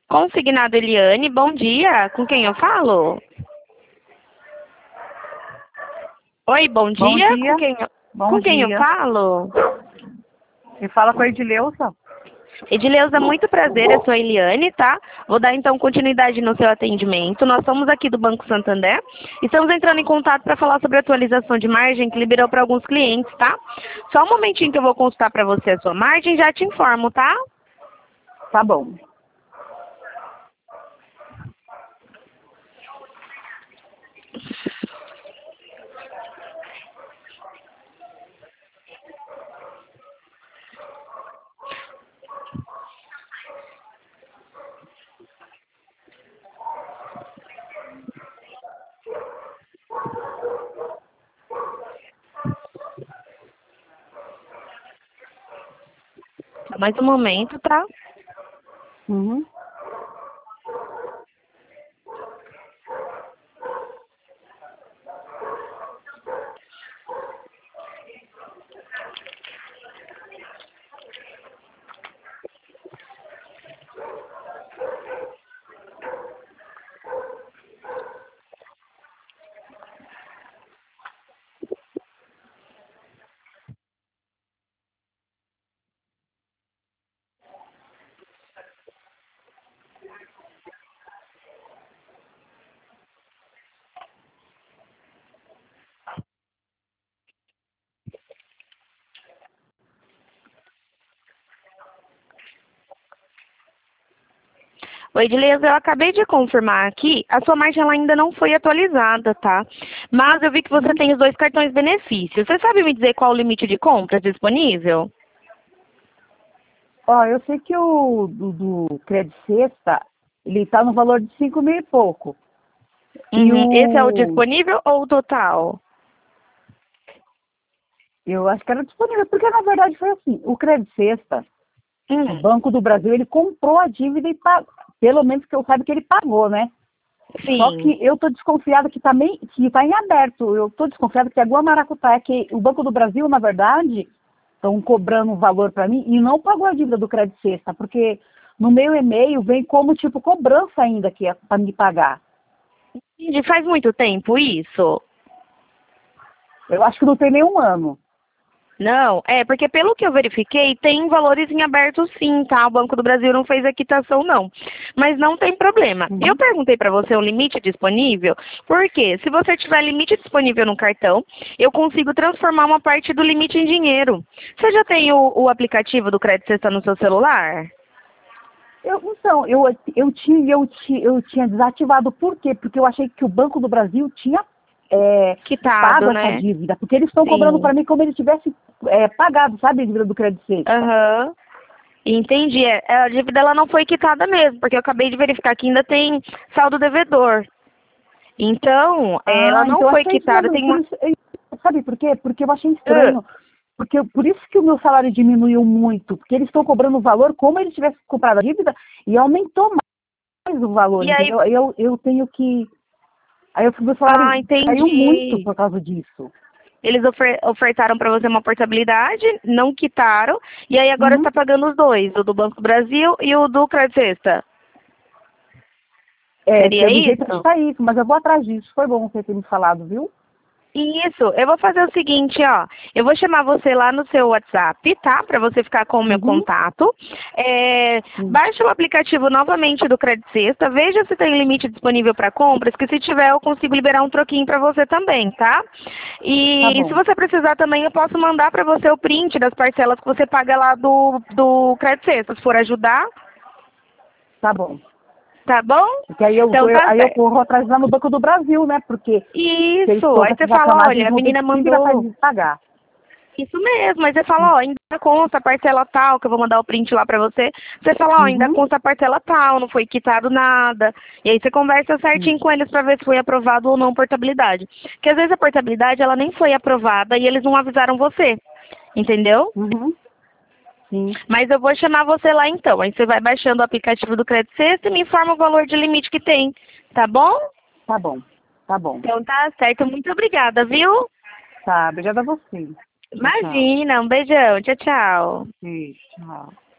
Consignado Eliane, bom dia. Com quem eu falo? Oi, bom Bom dia. dia. Bom Com quem eu dia. falo? Me fala com a Edileuza. Edileuza, muito prazer, eu sou a Eliane, tá? Vou dar então continuidade no seu atendimento. Nós somos aqui do Banco Santander. Estamos entrando em contato para falar sobre a atualização de margem que liberou para alguns clientes, tá? Só um momentinho que eu vou consultar para você a sua margem, já te informo, tá? Tá bom. Mais um momento, tá? Uhum. Oi, Edileuza, eu acabei de confirmar aqui, a sua margem ela ainda não foi atualizada, tá? Mas eu vi que você tem os 2 cartões benefícios. Você sabe me dizer qual o limite de compras disponível? Ó, eu sei que o do Credit Sexta, ele tá no valor de 5 mil e pouco. E Uhum. Esse é o o... disponível ou o total? Eu acho que era disponível, porque na verdade foi assim, o Credit Sexta, o Uhum. Banco do Brasil, ele comprou a dívida e pagou. Pelo menos que eu saiba que ele pagou, né? Só Sim. que eu tô desconfiada que tá em aberto. Eu tô desconfiada que tem alguma maracutaia, que o Banco do Brasil, na verdade, estão cobrando um valor para mim e não pagou a dívida do Credit Sexta, porque no meu e-mail vem como tipo cobrança ainda que é para me pagar. E faz muito tempo isso? Eu acho que não tem nenhum ano. Não, porque pelo que eu verifiquei, tem valores em aberto sim, tá? O Banco do Brasil não fez a quitação, não. Mas não tem problema. Eu Uhum. perguntei para você o limite disponível, porque se você tiver limite disponível no cartão, eu consigo transformar uma parte do limite em dinheiro. Você já tem o aplicativo do Crédito Sexta no seu celular? Então, eu tinha desativado. Por quê? Porque eu achei que o Banco do Brasil tinha pago Quitado, essa né? dívida, porque eles estão cobrando Sim. para mim como ele tivesse pagado, sabe, a dívida do Credit Sexta. Aham. Entendi. A dívida ela não foi quitada mesmo, porque eu acabei de verificar que ainda tem saldo devedor. Então, ela Ah, não então acho foi que é isso quitada. mesmo. Tem uma. Sabe por quê? Porque eu achei Ah, estranho. Porque por isso que o meu salário diminuiu muito. Porque eles estão cobrando o valor como eles tivessem comprado a dívida e aumentou mais o valor, e aí. entendeu? Aí eu tenho que. Aí o meu salário Ah, caiu muito entendi. por causa disso. Eles ofertaram para você uma portabilidade, não quitaram, e aí agora Uhum. está pagando os dois, o do Banco do Brasil e o do Crédito Sexta. Seria Do jeito que isso? está isso, mas eu vou atrás disso. Foi bom você ter me falado, viu? Isso, eu vou fazer o seguinte, ó. Eu vou chamar você lá no seu WhatsApp, tá? Para você ficar com o meu Uhum. contato. Sim. Baixe o aplicativo novamente do Crédito Sexta, veja se tem limite disponível para compras, que se tiver eu consigo liberar um troquinho para você também, tá? Tá E se bom. você precisar também, eu posso mandar para você o print das parcelas que você paga lá do Crédito Sexta, se for ajudar, Tá bom. tá bom? Porque Então tá aí eu certo. corro atrás lá no Banco do Brasil, né? Porque se eles Isso, estão aí com você essa fala, sacanagem, olha, eles a vão ter menina que se virar para mandou. pagar. Isso mesmo, mas você fala, ó, ainda consta a parcela tal, que eu vou mandar o print lá pra você. Você fala, ó, ainda Uhum. consta a parcela tal, não foi quitado nada. E aí você conversa Sim. certinho com eles pra ver se foi aprovado ou não portabilidade. Porque às vezes a portabilidade ela nem foi aprovada e eles não avisaram você. Entendeu? Uhum. Sim. Mas eu vou chamar você lá então. Aí você vai baixando o aplicativo do Crédito Sexta e me informa o valor de limite que tem. Tá bom? Tá bom. Tá bom. Então tá certo. Muito obrigada, viu? Tá, obrigada a você. Tchau, tchau. Imagina, um beijão. Tchau, tchau. Beijo, tchau.